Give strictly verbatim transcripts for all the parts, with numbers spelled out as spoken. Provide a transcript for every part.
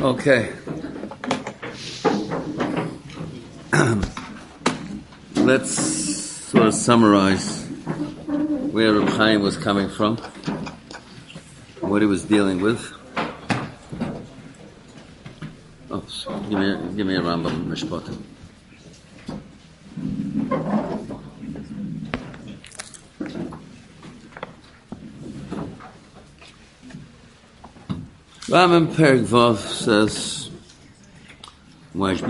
Okay. Let's sort of summarize where Reb Chaim was coming from, what he was dealing with. Oh, give me, a, give me a Rambam Mishpatim. Rambam Perek Vav says, now this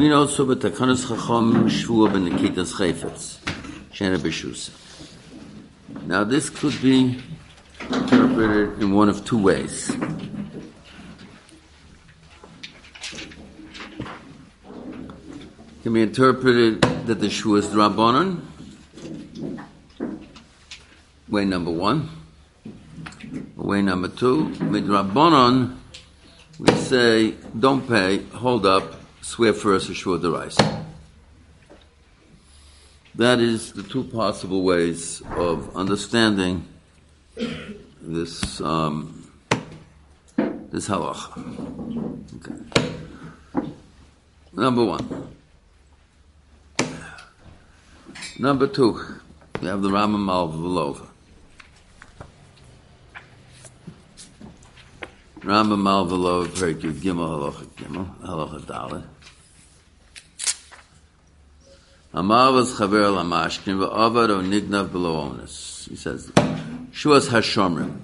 could be interpreted in one of two ways. It can be interpreted that the Shua is Drabanan, way number one. Way number two, Midrabanan, we say, don't pay, hold up, swear first a Shua D'Oraisa. That is the two possible ways of understanding this um, this halacha. Okay. Number one. Number two, we have the Rambam al V'lova. Rambam al V'lova, Perek Yud Gimel, halacha Gimel, halacha Dalet. Amavas chaver al amashkin v'avad o nignav below onus. He says, Shuas hashomrim.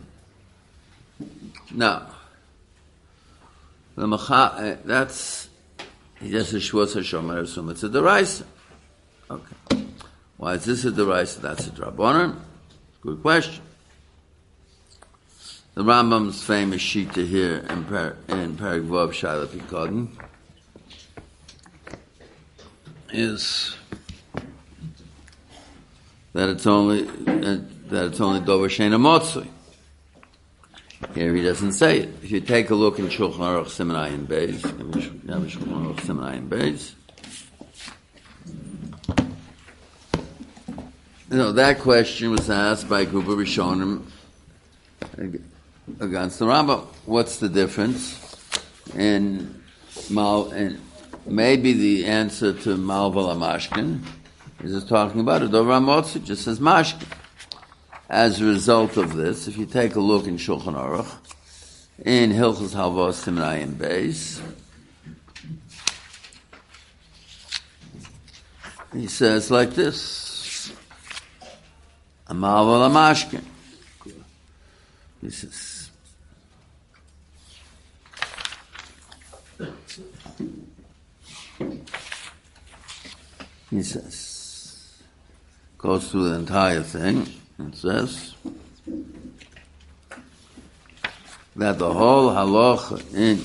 Now, the macha, that's, he just says Shuas hashomrim, I assume it's a D'Oraisa. Okay. Why is this a D'Oraisa? That's a Drabanan. Good question. The Rambam's famous shita here in, per, in Perek Vav Shaila Pikadon is that it's only uh, that it's only Dover Sheina Motzui. Here he doesn't say it. If you take a look in Shulchan Aruch Siman Ayin Beis, Shulchan Aruch Siman Ayin Beis, you know that question was asked by a group of Rishonim against the Rambam. What's the difference in Mal and maybe the answer to Malval Mashkin is just talking about it. Dover Motzi, it just says Mashkin. As a result of this, if you take a look in Shulchan Aruch, in Hilchos Halvos Siman Ayin Beis, he says like this: a Malval Mashkin. He says, he says, goes through the entire thing and says that the whole halacha in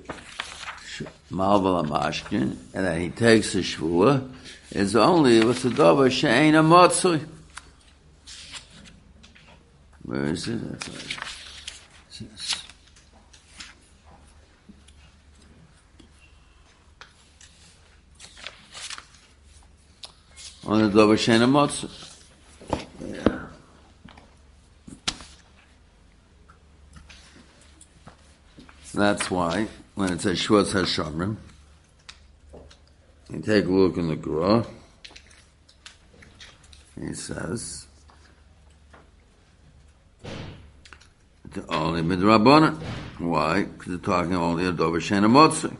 Malval Mashkin and that he takes a shvua is only with the dover she'ein motzui. Where is it? That's right. It says, on the Dover Sheina Motzui. Yeah. That's why, when it says Shuas HaShomrim, you take a look in the Gra, he says, only Midrabanan. Why? Because they're talking only a Dover Sheina Motzui.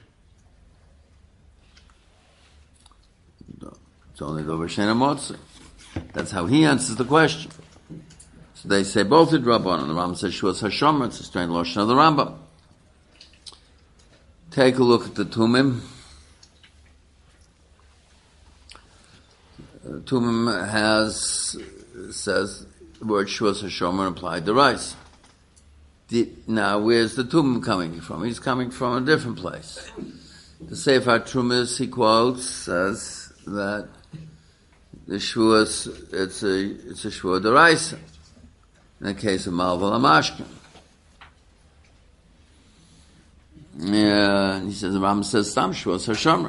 It's only Dover Sheina Motzui. That's how he answers the question. So they say both the Drabanan. The Rambam says Shuas Hashomer. It's a strange lotion of the Rambam. Take a look at the Tumim. The Tumim has says the word Shuas Hashomer implied the rice. The, now, where's the Tumim coming from? He's coming from a different place. The Sefer Trumis, he quotes, says that the Shuas, it's a, it's a Shua D'Oraisa. In the case of Malval Mashkin. Yeah, he says, the Rambam says, Sam Shuas HaShomrim.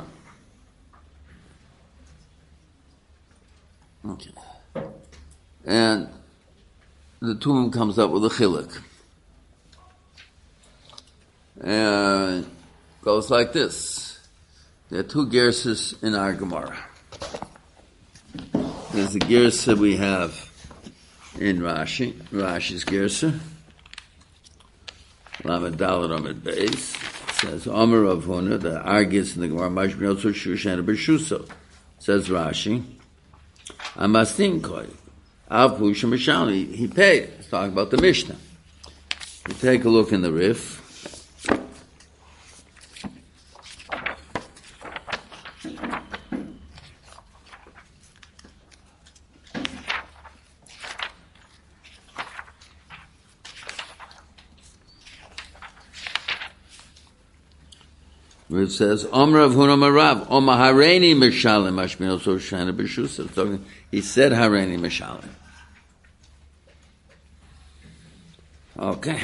Okay. And the Tumim comes up with a chiluk. And goes like this. There are two gerses in our Gemara. There's the gersa we have in Rashi, Rashi's gersa. Lamed Daled Amid Beis. It says, Omer Rav Huna, the argues in the Gemara, Mashbinot Shushan B'Shuso. Says Rashi, Amastin Koi, Av Pushim B'Shali, he paid. He's talking about the Mishnah. We take a look in the Rif. Where it says, Omer Rav Huna Marav, Omer Hareini Mishalim, Mashbinot Shushan B'Shuso. He said Hareini Mishalim. Okay.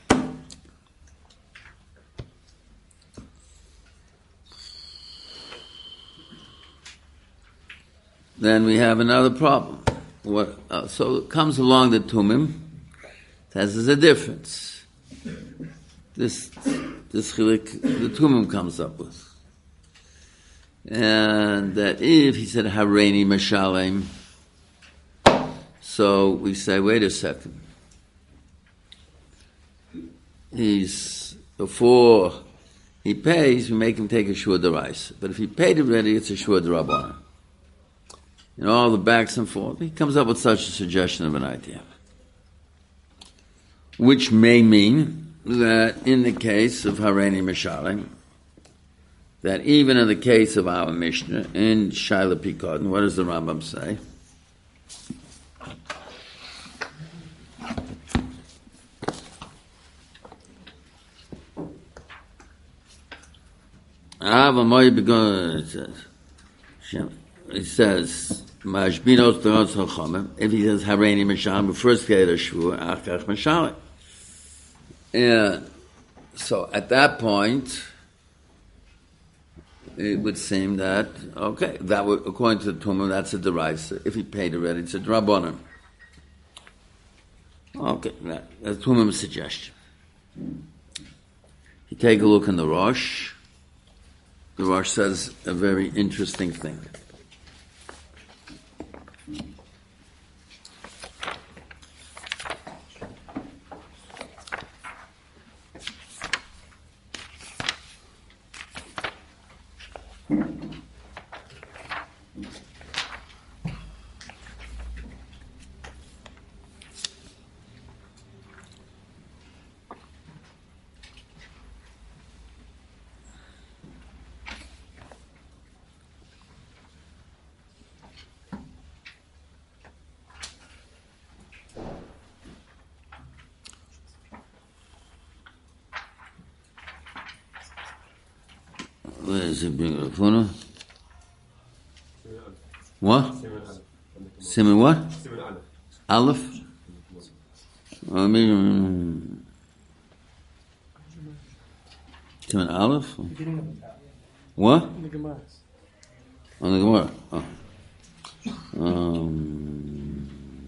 Then we have another problem. What? Uh, so it comes along the Tumim. Says there's a difference. This this chilik the Tumim comes up with, and that if he said Hareini Mashalem, so we say, wait a second. He's, before he pays, we make him take a shua d'oraisa. But if he paid already, it's a shua d'rabbanan. And all the backs and forth, he comes up with such a suggestion of an idea. Which may mean that in the case of Hareini Mishalim, that even in the case of our Mishnah, in Shaila Pikadon, what does the Rambam say? It says, it says, Mashbinos Beros Chachamim. If he says Hareini Mishalim, but first get a shvur, Achach Mishalim. And so at that point, it would seem that okay, that would, according to the Tumim, that's a deraisa. If he paid already, it's a drabonim. Okay, that, that's Tumim's suggestion. You take a look in the Rosh. The Rosh says a very interesting thing. Where is it being Rafuna? What? Simon what? Aleph? I mean, Simon Aleph? What? On the Gemara. On the Gemara. Oh. Um.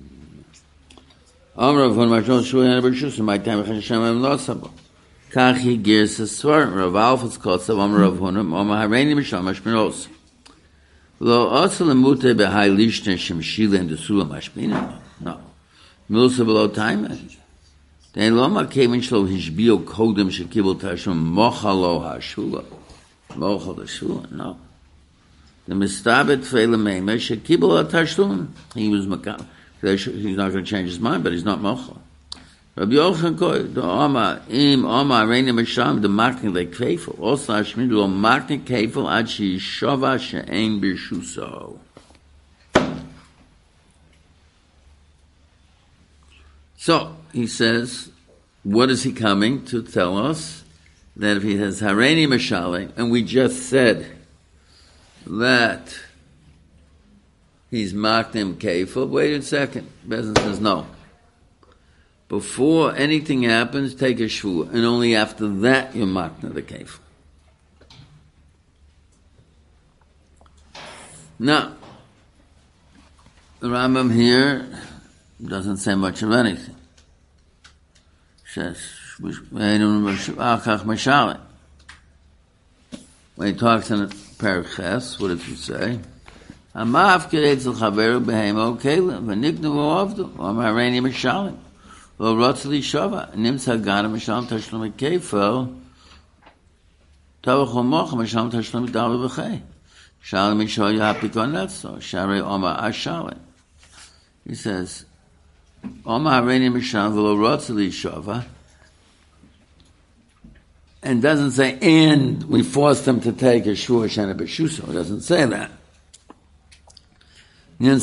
Amr of Mashon Shui and Bershus, my time of Hashem and Losabo. Kachi Girs Svar, Rav Alphas Kotsav, Amr of Hunam, Omar Hareini Mishal Mashmiros. Lo Osel Mute Behai Lishne Shemshila and the Sula Mashmina. No. Milsa below time. Then Loma came in Shlo Hishbio Kodem Shekibul Tashum Mochalo Hashula. Mochal Hashula, no. The Mistabet Fela Meme Shekibul Tashum. He was Makam. He's not going to change his mind, but he's not Mochal. Rabbi Yochanan Koi, the Oma, Im, Oma, Reina Misham, the Makni Le Kefel, also Hashmid, Lo Makni Kefel, Ad Shi Shova She'en Birshuso. So, he says, what is he coming to tell us? That if he has Hareini Mishale, and we just said that he's Maknim Kefel, wait a second. Bezin says no. Before anything happens, take a shvua, and only after that you makna the kefil. Now, the Rambam here doesn't say much of anything. Says, when he talks in Paraches, what does he say? Amav keretz l'chaveru behemo kelim v'niknu v'ovdu v'amareini mishalim v'rotz l'shava nimtza gana mishalim tashlum kefel tavachol mocha mishalim tashlum dalu v'chei shalim mishalim yahapikon netzo sharei oma ashalim. He says, Oma hareini mishalim v'rotz l'shava, and doesn't say, and we forced them to take a shua shana b'shuso. It doesn't say that. He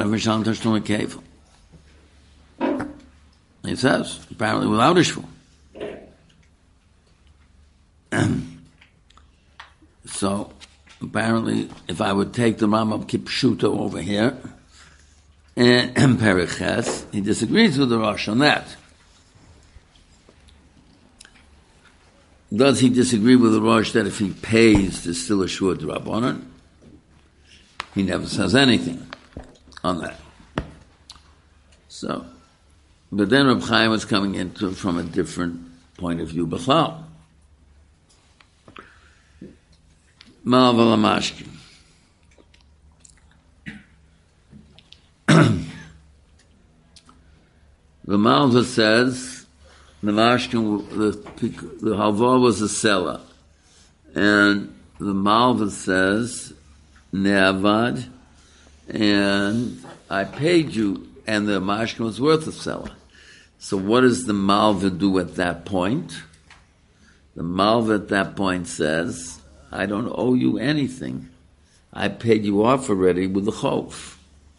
says, apparently without a shua. So, apparently, if I would take the Rambam Kipshuto over here, and Periches, he disagrees with the Rosh on that. Does he disagree with the Rosh that if he pays, there's still a shua d'Rabbanan? He never says anything on that. So, but then Reb Chaim was coming into from a different point of view. B'chlal. Malva Lamashki. The Malva says, the Mashkin, the, the Halva was a seller. And the Malva says, Ne'avad, and I paid you, and the Mashkin was worth a seller. So what does the Malva do at that point? The Malva at that point says, I don't owe you anything. I paid you off already with the Chof.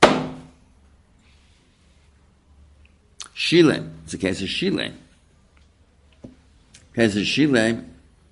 Shilem. It's a case of Shilem. Case of Shilem.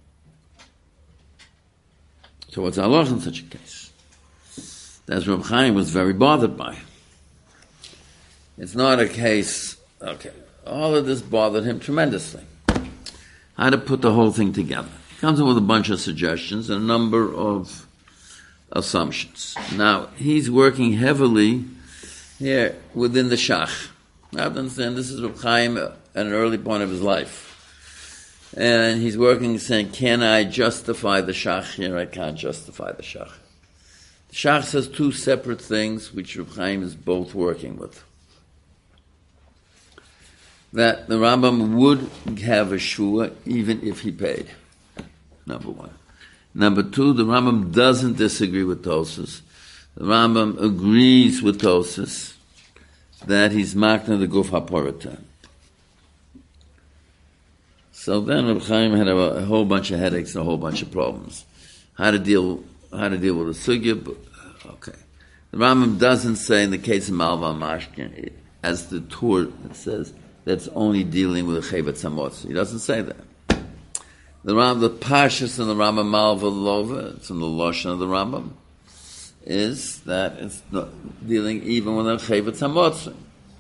So what's Allah in such a case? That's what Reb Chaim was very bothered by. It's not a case, okay, all of this bothered him tremendously. How to put the whole thing together. He comes in with a bunch of suggestions and a number of assumptions. Now, he's working heavily here within the Shach. I have to understand, this is Reb Chaim at an early point of his life. And he's working saying, can I justify the Shach here? I can't justify the Shach. The Shach says two separate things which Reb Chaim is both working with. That the Rambam would have a shua even if he paid. Number one. Number two, the Rambam doesn't disagree with Tosfos. The Rambam agrees with Tosfos that he's makna the guf haporatan. So then Reb Chaim had a, a whole bunch of headaches and a whole bunch of problems. How to deal, how to deal with the sugya, but, okay. The Rambam doesn't say in the case of Malva Mashkin, as the Tur that says that's only dealing with the Chevet Samotz. He doesn't say that. The Rambam, the Pashas in the Rambam Malva Lova, it's in the Lashon of the Rambam, is that it's not dealing even with the Chevet Samotz.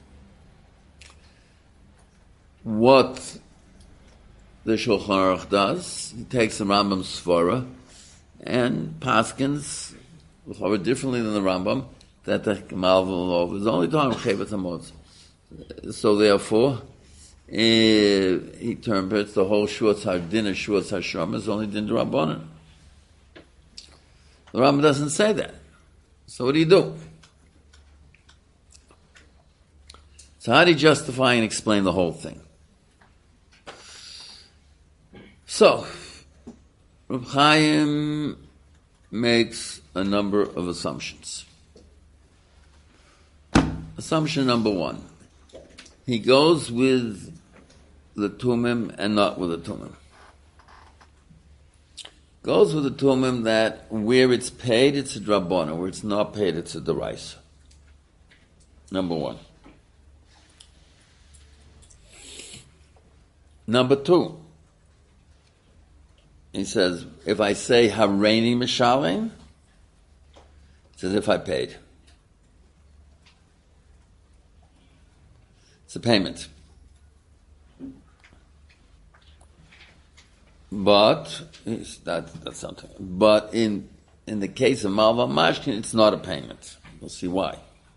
What the Shulchan Aruch does, he takes the Rambam Svara and paskins differently than the Rambam that the Malva Lova is only talking about Chevet Samotz. So therefore, uh, he interprets the whole Shuatz HaDin and Shuatz HaShom as only Din D'Rabbanan. The Rambam doesn't say that. So what do you do? So how do you justify and explain the whole thing? So, Reb Chaim makes a number of assumptions. Assumption number one. He goes with the Tumim and not with the Tumim. Goes with the Tumim that where it's paid, it's a Drabbana. Where it's not paid, it's a Deraisa. Number one. Number two. He says, if I say Hareini Mishalim, it's as if I paid. It's a payment. But, that, that's something. But in in the case of Malva Mashkin, it's not a payment. We'll see why.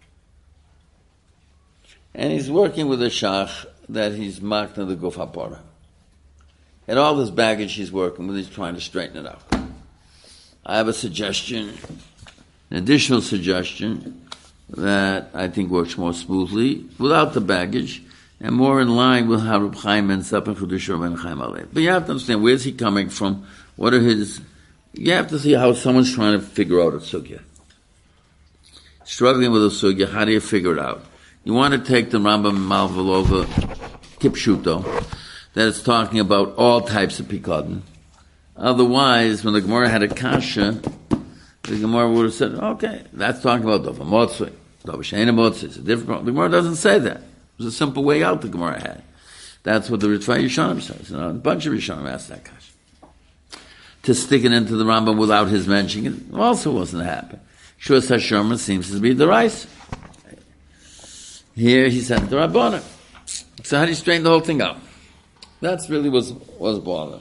And he's working with a Shach that he's makna the Guf HaPorah. And all this baggage he's working with, he's trying to straighten it out. I have a suggestion, an additional suggestion that I think works more smoothly without the baggage and more in line with how Reb Chaim ends up in Chedush Rabbeinu Chaim Alev. But you have to understand, where's he coming from? What are his... You have to see how someone's trying to figure out a sugya. Struggling with a sugya, how do you figure it out? You want to take the Rambam Malvul over Kipshuto, that it's talking about all types of pikadon. Otherwise, when the Gemara had a kasha, the Gemara would have said, okay, that's talking about Dova Motzui. Dova Sheina Motzui. It's a different... The Gemara doesn't say that. It was a simple way out the Gemara had. That's what the Ritva Yishanim says. You know, a bunch of Yishanim asked that kasha. To stick it into the Rambam without his mentioning it also wasn't happening. Shua Sasherman seems to be the rice. Here he said the Rabbana. So how do you straighten the whole thing out? That's really was was bother.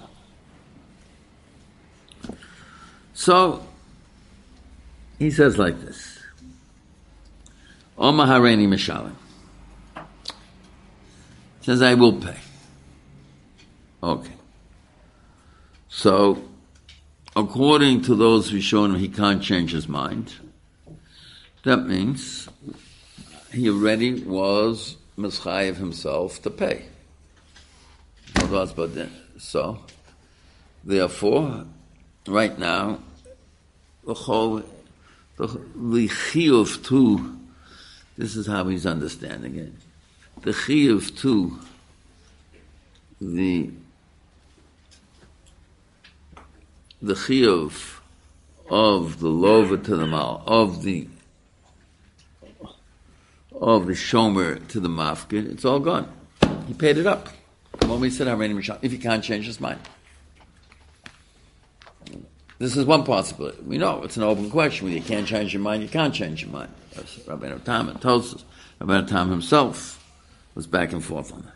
So he says like this. Oma Hareini Mishalim. Says I will pay. Okay. So according to those who shown him, he can't change his mind. That means he already was mischayev himself to pay. So, therefore, right now, the whole, the, the chiyuv too, this is how he's understanding it. The chiyuv too, the the chiyuv of the lover to the mal, of the of the shomer to the mafkid, it's all gone. He paid it up. When we said if he can't change his mind. This is one possibility. We know it's an open question. When you can't change your mind, you can't change your mind. That's Rabbeinu Tam and tells us. Rabbeinu Tam himself was back and forth on that.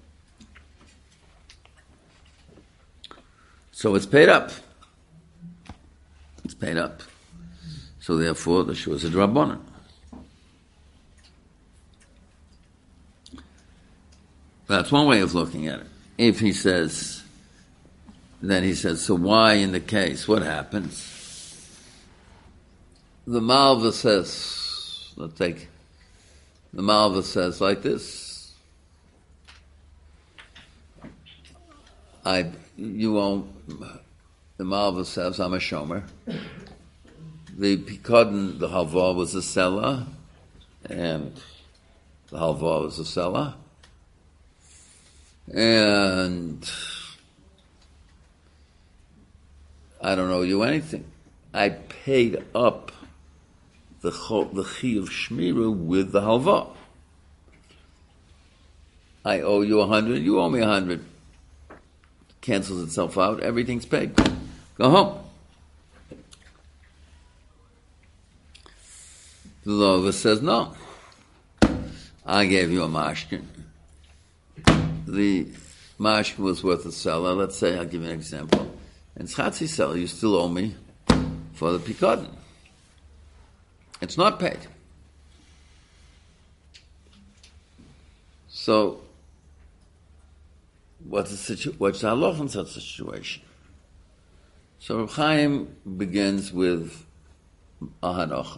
So it's paid up. It's paid up. So therefore, the Shua is a Drabonin. That's one way of looking at it. If he says, then he says, so why in the case? What happens? The Malva says, let's take, the Malva says like this, I, you won't, the Malva says, I'm a shomer. The Pikadon, the Halva was a seller, and the Halva was a seller. And I don't owe you anything. I paid up the the chi of Shmira with the halva. I owe you a hundred, you owe me a hundred. Cancels itself out, everything's paid. Go home. The Lova says, no. I gave you a mashkin. The mashkin was worth a seller. Let's say, I'll give you an example. And Tzchatzi seller, you still owe me for the pikadon. It's not paid. So, what's the situ- what's the halach in such a situation? So Reb Chaim begins with a hanocha.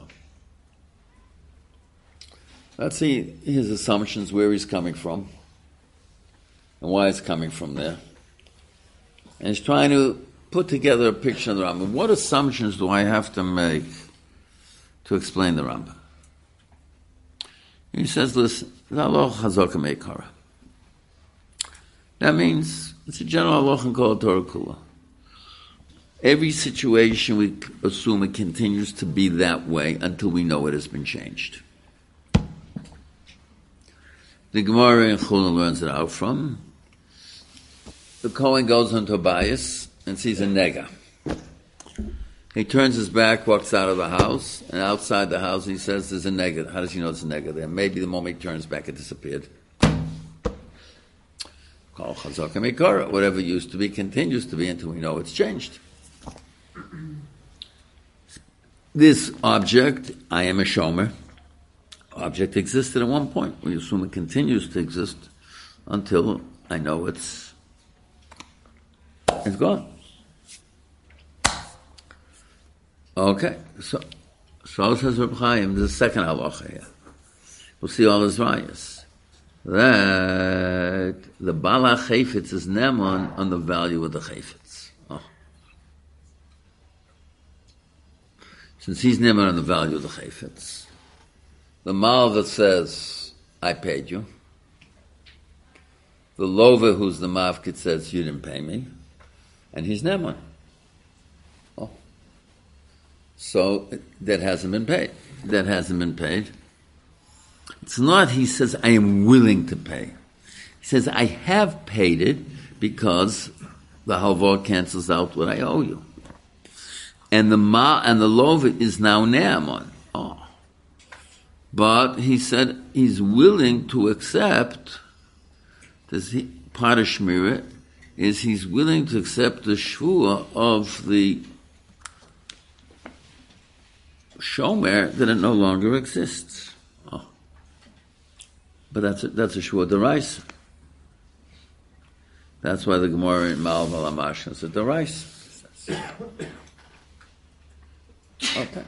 Let's see his assumptions, where he's coming from, and why it's coming from there. And he's trying to put together a picture of the Rambam. What assumptions do I have to make to explain the Rambam? He says, listen, that means it's a general halach in Kol Torah Kula. Every situation we assume it continues to be that way until we know it has been changed. The Gemara in Chulin learns it out from. The Kohen goes into a bias and sees a nega. He turns his back, walks out of the house, and outside the house he says there's a nega. How does he know there's a nega there? Maybe the moment he turns back it disappeared. Kol Chazaka Mekara. Whatever used to be continues to be until we know it's changed. This object, I am a shomer, object existed at one point. We assume it continues to exist until I know it's it's gone. Okay, so so says Reb Chaim. There's a second halacha here. We'll see all his rayas. That the bala chayfetz is neman on the value of the chayfetz. Oh. Since he's neman on the value of the chayfetz, the mal that says, I paid you, the lover who's the mafkid says, you didn't pay me, and he's neman. Oh. So that hasn't been paid. That hasn't been paid. It's not, he says, I am willing to pay. He says, I have paid it because the halvah cancels out what I owe you. And the ma and the lover is now ne'aman. Oh. But he said he's willing to accept, this he, part of Shmira is he's willing to accept the shvua of the shomer that it no longer exists. Oh. But that's a, that's a shvua deraisa. That's why the Gemara in Mal Malamash is a deraisa. Okay.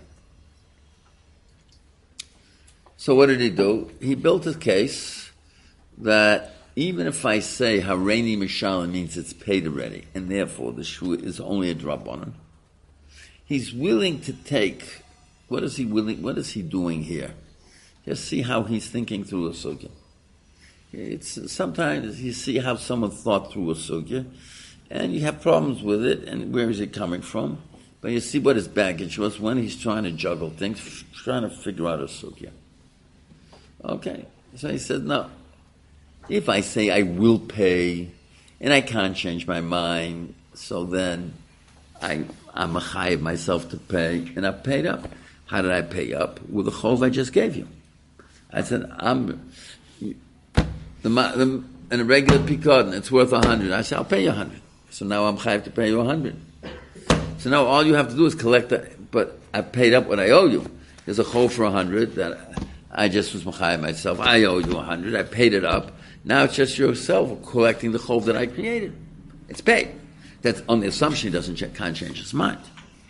So what did he do? He built a case that even if I say Hareini Mishalim means it's paid already, and therefore the shvua is only a drabanan, he's willing to take. What is he willing? What is he doing here? Just see how he's thinking through a sugya. It's sometimes you see how someone thought through a sugya, and you have problems with it. And where is it coming from? But you see what his baggage was when he's trying to juggle things, trying to figure out a sugya. Okay, so he said, no. If I say I will pay, and I can't change my mind, so then I, I'm a chayiv myself to pay, and I paid up. How did I pay up? With the chov I just gave you. I said, I'm, the, the, in a regular pikadon, it's worth a hundred. I said, I'll pay you a hundred. So now I'm chayiv to pay you a hundred. So now all you have to do is collect that, but I paid up what I owe you. There's a chov for a hundred that I just was chayiv myself. I owe you a hundred. I paid it up. Now it's just yourself collecting the chov that I created. It's paid. That's on the assumption he doesn't ch- can't change his mind.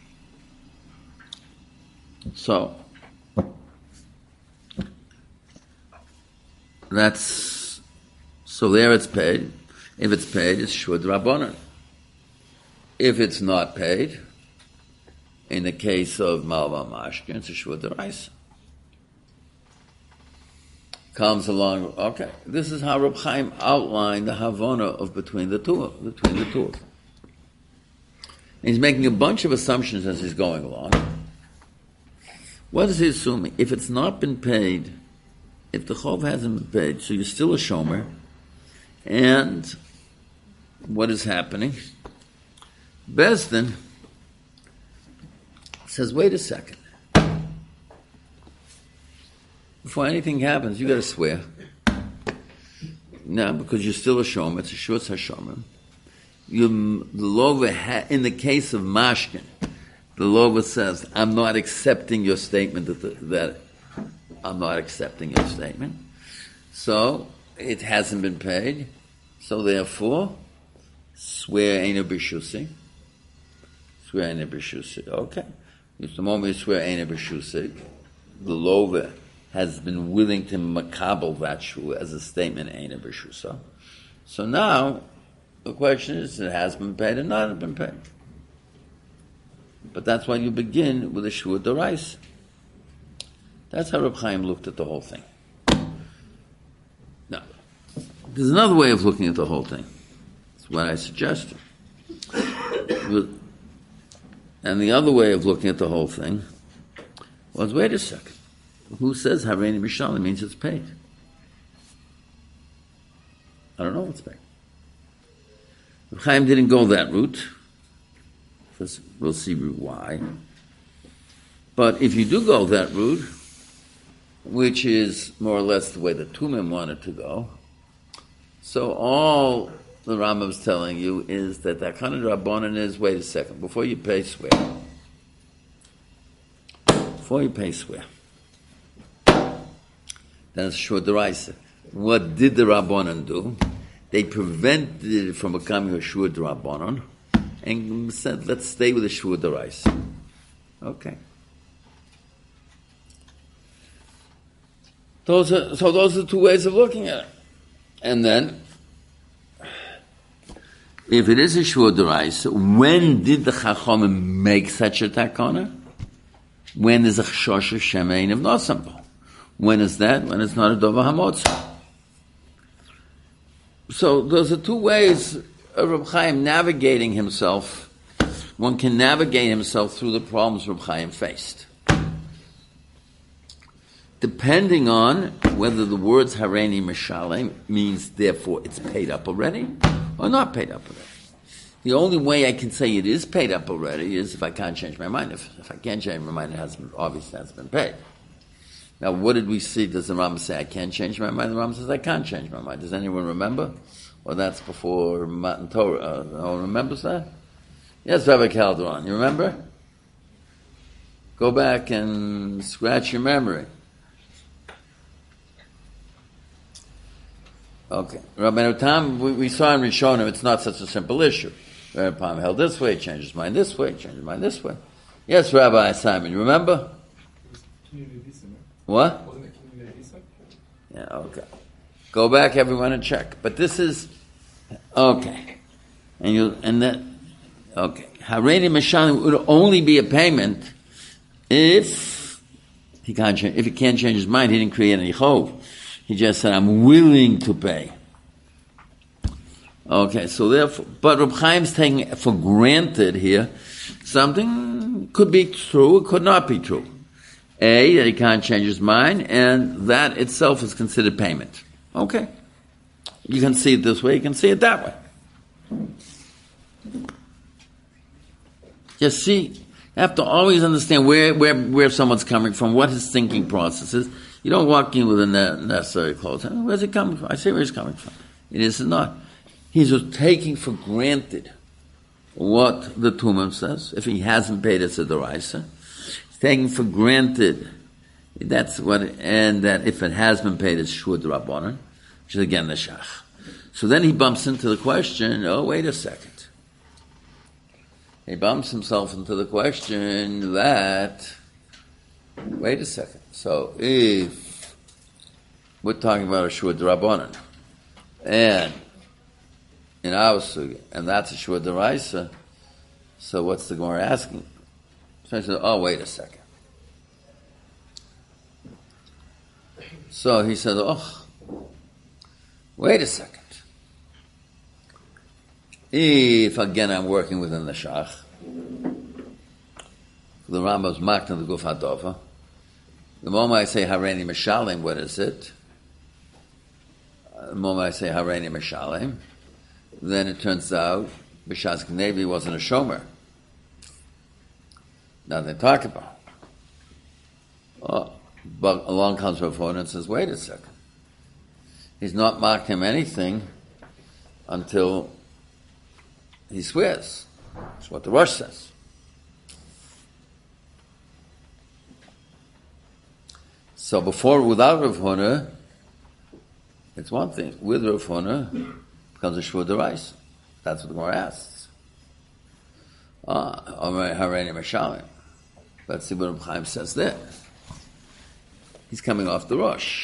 So that's so there it's paid. If it's paid, it's shvua d'Rabbanan. If it's not paid, in the case of Malva Mashkin, it's a shvua d'Oraisa. Comes along. Okay, this is how Reb Chaim outlined the Havana of between the two, between the two. And he's making a bunch of assumptions as he's going along. What is he assuming? If it's not been paid, if the chov hasn't been paid, so you're still a shomer, and what is happening? Bezdin says, wait a second. Before anything happens, you got to swear. Now, because you're still a shomer, it's a shutz hashomer. You, the lover, ha, in the case of Mashkin, the lover says, I'm not accepting your statement that, the, that I'm not accepting your statement. So, it hasn't been paid. So, therefore, swear ain't a b'shusi. Swear ain't a b'shusi. Okay. It's the moment you swear ain't a b'shusi, the lover has been willing to makabel that shvu as a statement ain't a b'shusa. So now, the question is, it has been paid or not been paid. But that's why you begin with a shvua d'oraisa. That's how Reb Chaim looked at the whole thing. Now, there's another way of looking at the whole thing. That's what I suggested. And the other way of looking at the whole thing was, wait a second. Who says Hareini Mishalim means it's paid? I don't know what's paid. Reb Chaim didn't go that route. We'll see why. But if you do go that route, which is more or less the way the Tumim wanted to go, so all the Rambam is telling you is that that kind of Rabbanan is, wait a second, before you pay, swear. Before you pay, swear. Then it's shvua d'oraisa. What did the Rabbanan do? They prevented it from becoming a shvua d'Rabbanan and said, let's stay with the shvua d'oraisa. Okay. Those are, so those are two ways of looking at it. And then, if it is a shua d'oraisa, when did the Chachamim make such a takana? When is a chshosh of shemein of nosambo? When is that? When it's not a dova hamotza. So those are two ways of Reb Chaim navigating himself. One can navigate himself through the problems Reb Chaim faced, depending on whether the words Hareini Mishalem means therefore it's paid up already or not paid up already. The only way I can say it is paid up already is if I can't change my mind. If, if I can't change my mind, it hasn't, obviously has been paid. Now, what did we see? Does the Rambam say I can't change my mind? The Rambam says I can't change my mind. Does anyone remember? Or that's before Matan Torah. Uh, no one remembers that? Yes, Rabbi Calderon. You remember? Go back and scratch your memory. Okay. Rabbi Tam, we, we saw in Rishonim, it's not such a simple issue. Rabbi Pam held this way, changed his mind this way, changed his mind this way. Yes, Rabbi Simon, you remember? What? Yeah, okay. Go back, everyone, and check. But this is okay, and you and that okay. Hareini Mishalim would only be a payment if he can't change, if he can't change his mind. He didn't create any chov. He just said, "I'm willing to pay." Okay, so therefore, but Reb Chaim's taking it for granted here. Something could be true, it could not be true. A, that he can't change his mind, and that itself is considered payment. Okay. You can see it this way, you can see it that way. Just see, you have to always understand where, where, where someone's coming from, what his thinking process is. You don't walk in with the necessary clothes. Where's it coming from? I see where he's coming from. It is not. He's just taking for granted what the Tumim says. If he hasn't paid it to the Raisa, he's taking for granted that's what, and that if it has been paid, it's Shua D'Rabbanan, which is again the Shach. So then he bumps into the question, oh, wait a second. He bumps himself into the question that, wait a second. So if we're talking about a Shua D'Rabbanan, and in our sugi, and that's a Shua D'Oraisa, so what's the Gemara asking? So he said, oh, wait a second. So he said, oh, wait a second. If, again, I'm working within the Shach, the Rambam's marked in the Guf HaDova, the moment I say Hareini Mishalim, what is it? The moment I say Hareini Mishalim, then it turns out B'Shas Gnevi wasn't a shomer. Now they talk about. Oh, but along comes Rav Huna and says, wait a second. He's not marked him anything until he swears. That's what the Rosh says. So before, without Rav Huna, it's one thing. With Rav Huna, it becomes a Shua D'Oraisa. That's what the Gemara asks. Ah, Hareini Mishalim. Let's see what Reb Chaim says there. He's coming off the Rosh.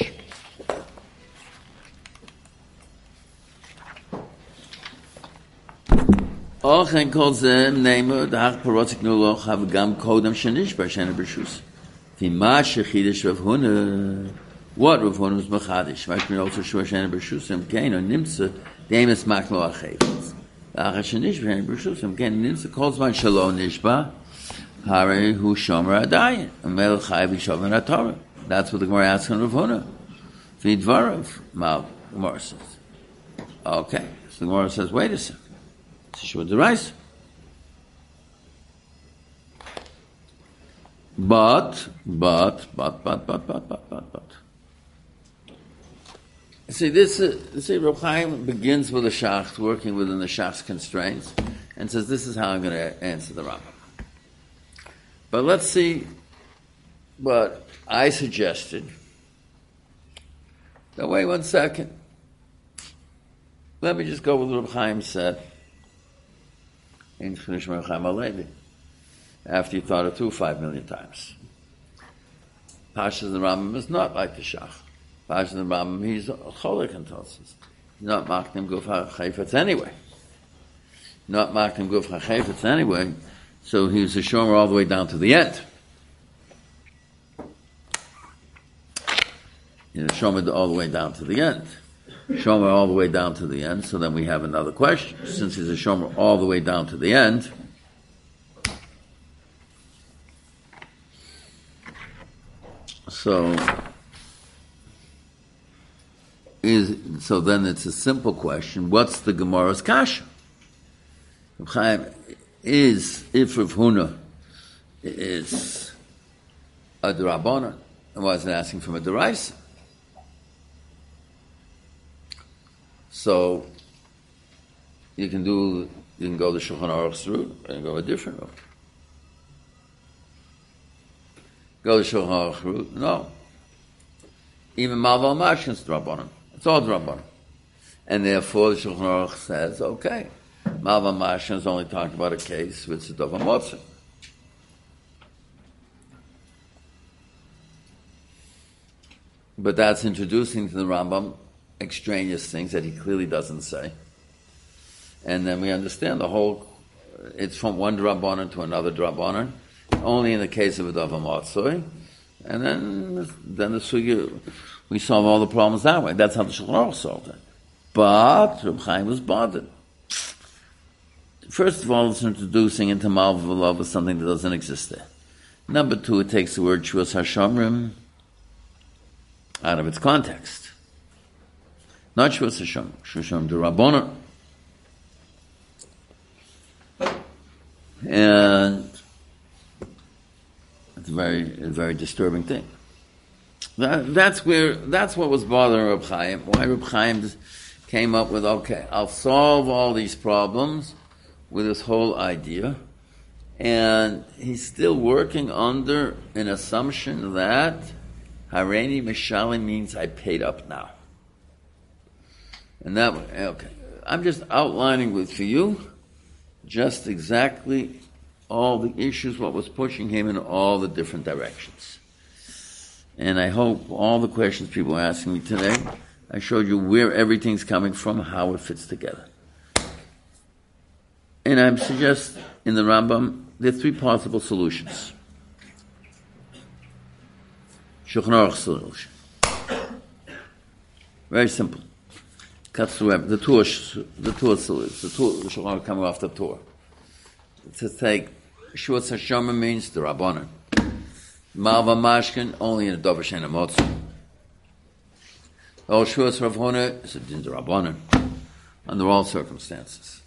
Ochen kol zeh neimer da'ach parotzik nuloch have gam kodam shenish b'shena b'shus. V'ma shechidesh Rav Huna. What Rav Huna was mechadish? Mashmin also shua shena b'shus. Kein or nimtze demis maklo achevetz. Da'ach shenish b'shena b'shus. Kein nimtze kol zman shalo nishba. Hare hu shomer adayin. Amel chayv yishomer atorah. That's what the Gemara asks on Rav Huna. V'idvarav. Mal Gemara says. Okay. So the Gemara says, wait a second. Shua D'Oraisa. But, but, but, but, but, but, but, but, but. See, this is, see, Reb Chaim begins with the Shach, working within the Shach's constraints, and says, this is how I'm going to answer the Rambam. But let's see what I suggested. Now, wait one second. Let me just go with what Reb Chaim said in Chinush Reb Chaim HaLevi. after you thought it through five million times. Pashas the Rambam is not like the Shach. Pashas the Rambam, he's cholik and Tosis. He's not maknim guf ha'chayfetz anyway. Not maknim guf ha'chayfetz anyway, so he was a shomer all the way down to the end. He's a shomer all the way down to the end. Shomer all the way down to the end, so then we have another question. Since he's a shomer all the way down to the end, so is so then it's a simple question. What's the Gemara's kasha? Reb Chaim is, if Rav Huna is a D'Rabbanan, and wasn't asking from a D'Oraisa. So you can do, you can go the Shulchan Aruch's route, or you can go a different route. Go the Shulchan Aruch route? No. Even Malva Mashkin is D'Rabbanan. It's all D'Rabbanan. And therefore the Shulchan Aruch says, okay, Malva Mashkin is only talking about a case with Tzedova Motzah. But that's introducing to the Rambam extraneous things that he clearly doesn't say. And then we understand the whole, it's from one D'Rabbanan to another D'Rabbanan, only in the case of a Dava Matzoi. And then, then the Sugya, we solve all the problems that way. That's how the Shulchan Aruch solved it. But Reb Chaim was bothered. First of all, it's introducing into Malva Love as something that doesn't exist there. Number two, it takes the word Shuas HaShomrim out of its context. Not Shuas HaShomrim, Shuas HaShomrim D'Rabbanan. And it's a very, a very disturbing thing. That, that's where, that's what was bothering Reb Chaim. Why Reb Chaim came up with, okay, I'll solve all these problems with this whole idea. And he's still working under an assumption that Hareini Mishalim means I paid up now. And that, okay, I'm just outlining with for you just exactly all the issues, what was pushing him in all the different directions. And I hope all the questions people are asking me today, I showed you where everything's coming from, how it fits together. And I suggest in the Rambam, there are three possible solutions. Shulchan Aruch solution. Very simple. Cuts through the tour, the tour solution, the tour, the Shulchan Aruch coming off the tour. To take Shuas HaShomrim means the Rabbanan. Malva Mashkin, only in a Dover Shein HaMotzah. Oh, Shuas Rav Huna is a Din D'Rabbanan, under all circumstances.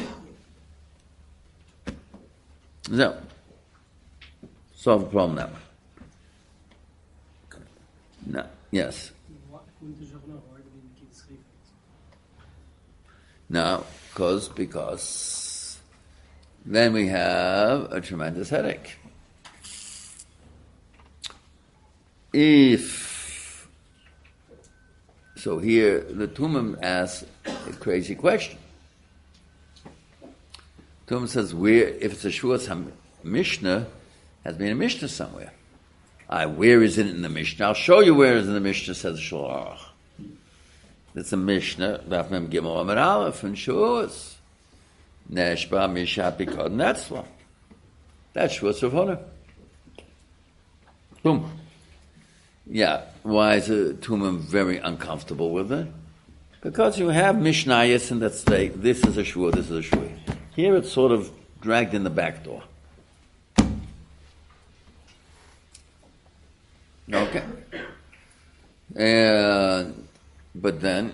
So, solve the problem that way. No, yes. No, because, because then we have a tremendous headache. If, so here the Tumim asks a crazy question. Tumim says, where, if it's a Shuas Mishnah, has been a Mishnah somewhere. I, where is it in the Mishnah? I'll show you where it is in the Mishnah, says the Shulchan Aruch. It's a Mishnah, Daf Mem Gimel Amud Aleph, and Shuas. Neshba Mishat Bikod Netzla. That's Shuas Rav Huna. Boom. Yeah, why is the Tumim very uncomfortable with it? Because you have Mishnayos and that say, this is a Shua, this is a Shua. Here it's sort of dragged in the back door. Okay. And, but then,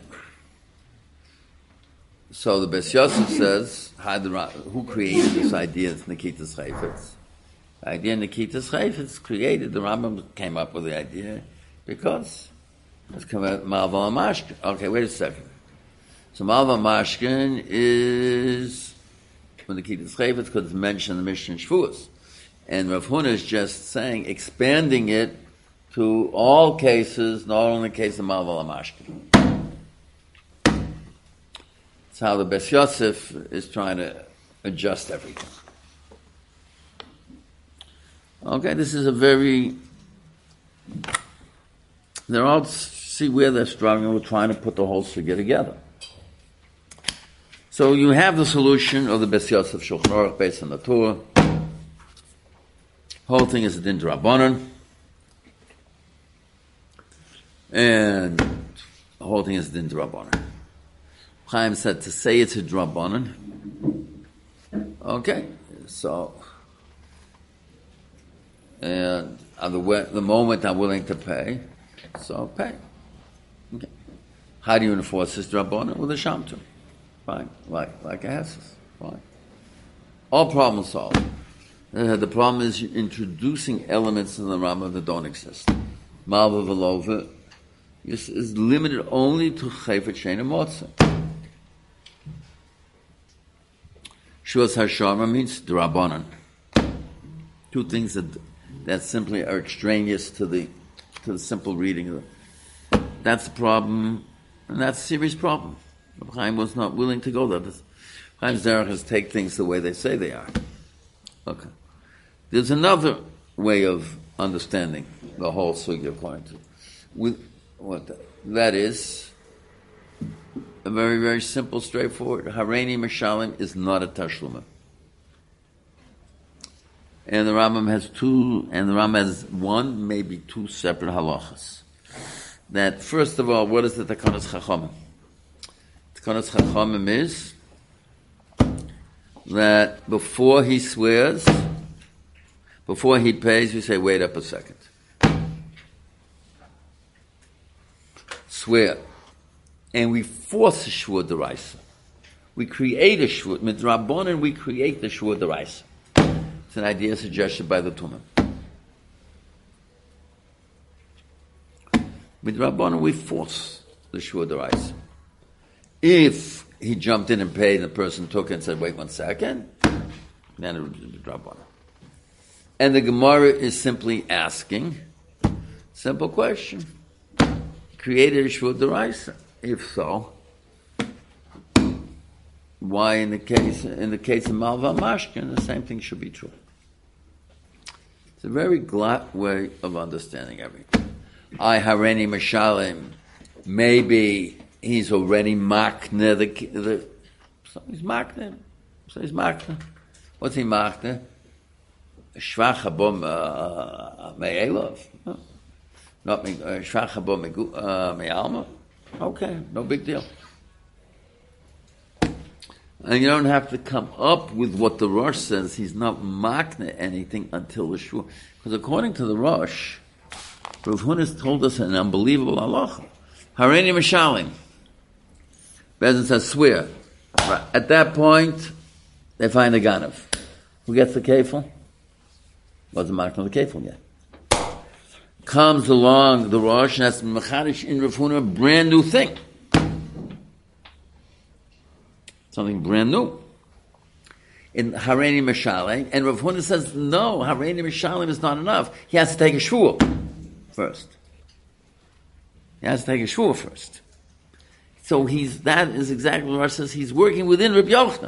so the Beis Yosef says, who created this idea of Nikitas Chayfetz? The idea of Nikitas Chayfetz created, the Rambam came up with the idea because it's come out Malva Mashkin. Okay, wait a second. So Malva Mashkin is when the Nikitas Chayfetz because it's mentioned in the Mishnah Shvuos. And Rav Huna is just saying, expanding it to all cases, not only the case of Malva Mashkin. That's how the Beis Yosef is trying to adjust everything. Okay, this is a very... They're all... See where they're struggling with trying to put the whole sugya together. So you have the solution of the Bes Yosef Shulchan Aruch based on the Torah. Whole thing is a din d'Rabbanan. And the whole thing is din d'Rabbanan. Chaim said to say it's a d'Rabbanan. Okay, so... And the, way, the moment I'm willing to pay, so pay. Okay. How do you enforce this d'Rabbanan? With a shamtum. Fine. Like, like a hesses. Fine. All problems solved. Uh, the problem is introducing elements in the Rambam that don't exist. Malva Velova is, is limited only to Chayfet Shein and Motzah. Shuas HaSharma means d'Rabbanan. Two things that that simply are extraneous to the to the simple reading of it. That's the problem, and that's a serious problem. Chaim was not willing to go there. Chaim's derech is take things the way they say they are. Okay. There's another way of understanding the whole sugya according to with what the, that is a very very simple, straightforward. Hareini Mishalim is not a tashluma. And the Rambam has two, and the Rambam has one, maybe two separate halachas. That, first of all, what is the Takanas Chachamim? Takanas Chachamim is that before he swears, before he pays, we say, wait up a second. Swear. And we force a shvur d'oraisa. We create a shvur. Midrabanan, we create the shvur d'oraisa. It's an idea suggested by the Tumim. With Rabbanan, we force the shvur d'oraisa. If he jumped in and paid, and the person took it and said, wait one second, then it would be Rabbanan. And the Gemara is simply asking, simple question, created a shvur d'oraisa? If so, why in the case in the case of Malva Mashkin, the same thing should be true? It's a very glatt way of understanding everything. I Hareni Mashalim, maybe he's already makne the, the so he's makne. So he's makne. What's he makne? Shvach habo me'elov. Not shvach habo me'alma. Okay, no big deal. And you don't have to come up with what the Rosh says. He's not makne anything until the shvur. Because according to the Rosh, Rav Huna has told us an unbelievable halacha. Hareini Mishalim. Bezin says, swear. At that point, they find a ganav. Who gets the kefil? Wasn't makne the kefil yet. Comes along the Rosh and has mechadish in Rav Huna, a brand new thing. Something brand new. In Hareini Mishalim, and Rav Huna says, no, Hareini Mishalim is not enough. He has to take a shvur first. He has to take a shvur first. So he's, that is exactly what Rav says, he's working within Reb Yochanan.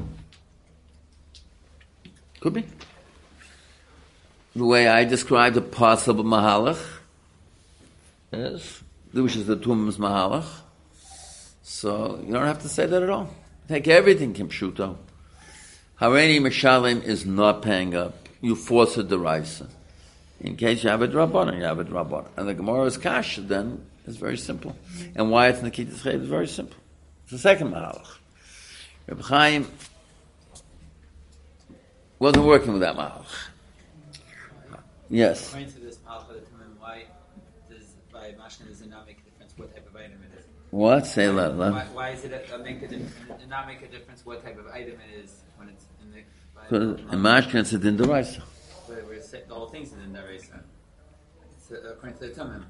Could be. The way I described a possible mahalach is, which is the Tumim's mahalach. So you don't have to say that at all. Take everything Kimshuto. Hareini Mishalim is not paying up. You force a deraisa. In case you have a drabbanan, you have a drabbanan. And the Gemara's kash then is very simple. And why it's Nikitas Ched is very simple. It's the second mahalach. Reb Chaim wasn't working with that mahalach. Yes. According to this mahalach of the Tumim, why does by Mashkin does it not make a difference what type of item it is? What? Say that. Why, why is it a, a make a difference? Not make a difference what type of item it is when it's in the. Because in Mashkin it's a din d'oraisa. But we're saying the whole thing's a din d'oraisa. It's uh, according to the Tumim.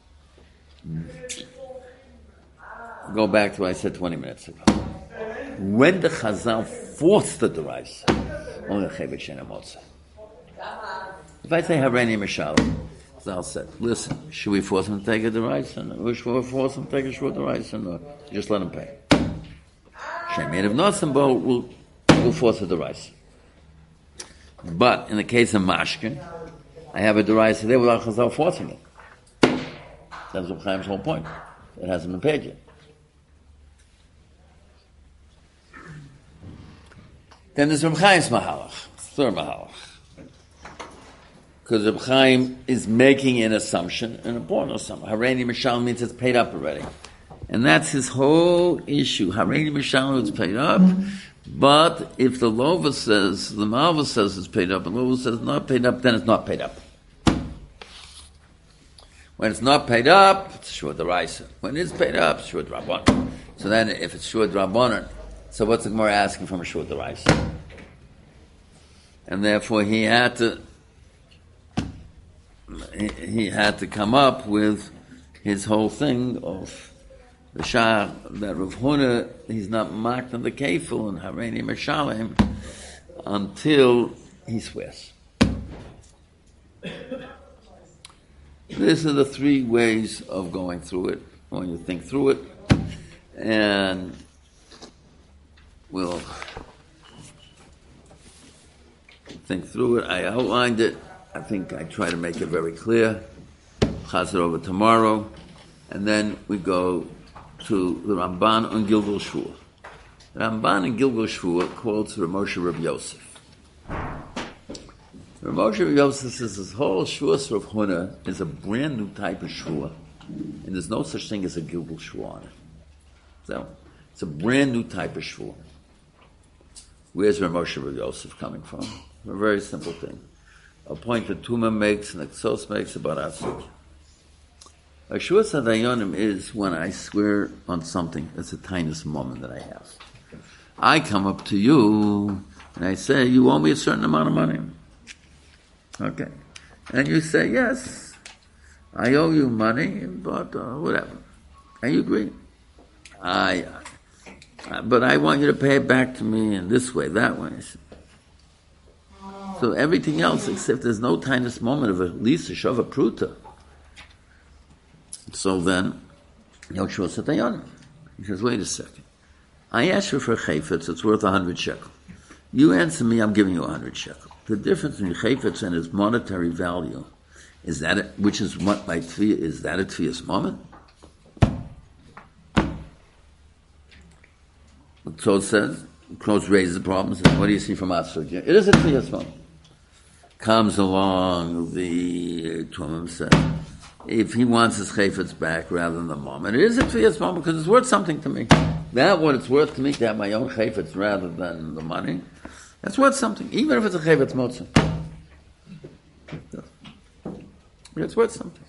Mm. Go back to what I said twenty minutes ago. When the Chazal forced the d'oraisa, only the Chayvei Shein HaMotzeh. If I say Hareini Mishalim, Chazal said, listen, should we force him to take a d'oraisa? Or should we force him to take a shvur d'oraisa? No, just let him pay. Shemin of Nosim, but we'll, we'll force a d'oraisa. But in the case of Mashkin, I have a deraisa there without Chazal forcing it. That's Reb Chaim's whole point. It hasn't been paid yet. Then there's Reb Chaim's mahalach, third mahalach. Because Reb Chaim is making an assumption, an important assumption. Hareini Mishal means it's paid up already. And that's his whole issue. Hareini Mishal is paid up, but if the Lova says, the Malva says it's paid up, and the Lova says it's not paid up, then it's not paid up. When it's not paid up, it's Shua D'Oraisa. When it's paid up, it's Shua D'Rabbanan. So then if it's Shua D'Rabbanan, so what's the Gemara asking from a Shua D'Oraisa? And therefore he had to he, he had to come up with his whole thing of the Shah that Rav Huna, he's not marked on the Kefil and Hareini Meshalem until he swears. These are the three ways of going through it. When you think through it, and we'll think through it. I outlined it. I think I try to make it very clear. Chazar over tomorrow, and then we go to the Ramban on Gilgul Shua. The Ramban in Gilgul Shua quotes Rav Moshe Rav Yosef. Rav Moshe Rav Yosef says this whole Shuas Rav Huna is a brand new type of Shua, and there's no such thing as a Gilgul Shua on it. So it's a brand new type of Shua. Where's Rav Moshe Rav Yosef coming from? A very simple thing. A point that Tuma makes and Exos makes about Asuk. A Shuas Hadayonim is when I swear on something that's the tiniest moment that I have. I come up to you and I say, you owe me a certain amount of money. Okay. And you say, yes, I owe you money, but uh, whatever. And you agree. I, uh, but I want you to pay it back to me in this way, that way. So everything else, except there's no tiniest moment of at least a shava pruta. So then, Yoshua Satayon. He says, wait a second. I asked you for a chayfetz, it's worth a hundred shekel. You answer me, I'm giving you a hundred shekel. The difference between chayfetz and its monetary value, is that it, which is what my tefillah, is that a tefillah's moment? So it says, Klotz raises the problem, says, what do you see from Asur? It is a tefillah's moment. Comes along, the Tumim says, if he wants his chayfetz back rather than the moment, it is a tefillah's moment because it's worth something to me. That what it's worth to me to have my own chayfetz rather than the money, that's worth something, even if it's a chayfetz motzah. It's worth something.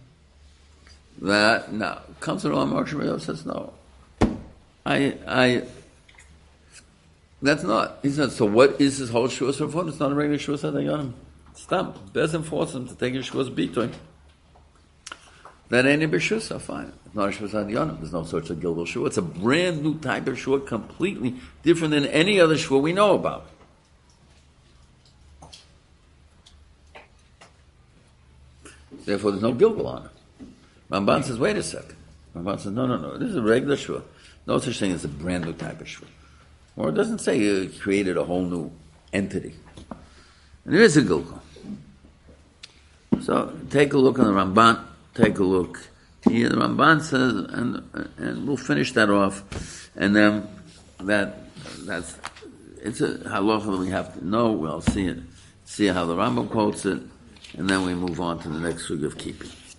That now comes along, Moshe Rabbeinu says no. I I. That's not. He says, so what is his whole Shuas Rav Huna? It's not a regular Shuas Hadayonim. Stop. Bezin forces him to take his Shuas Bitoin. That ain't a B'Shusa, fine. It's not a Shuas Hadayonim. There's no such a Gilgul Shua. It's a brand new type of Shua, completely different than any other Shua we know about. Therefore, there's no Gilgul on it. Ramban says, wait a second. Ramban says, no, no, no. This is a regular Shua. No such thing as a brand new type of Shua. Or it doesn't say you created a whole new entity. And there is a Gilgul. So take a look on the Ramban. Take a look. Here the Ramban says, and and we'll finish that off. And then that that's it's a halacha that we have to know. We'll see it, see how the Rambam quotes it, and then we move on to the next sugi of keeping.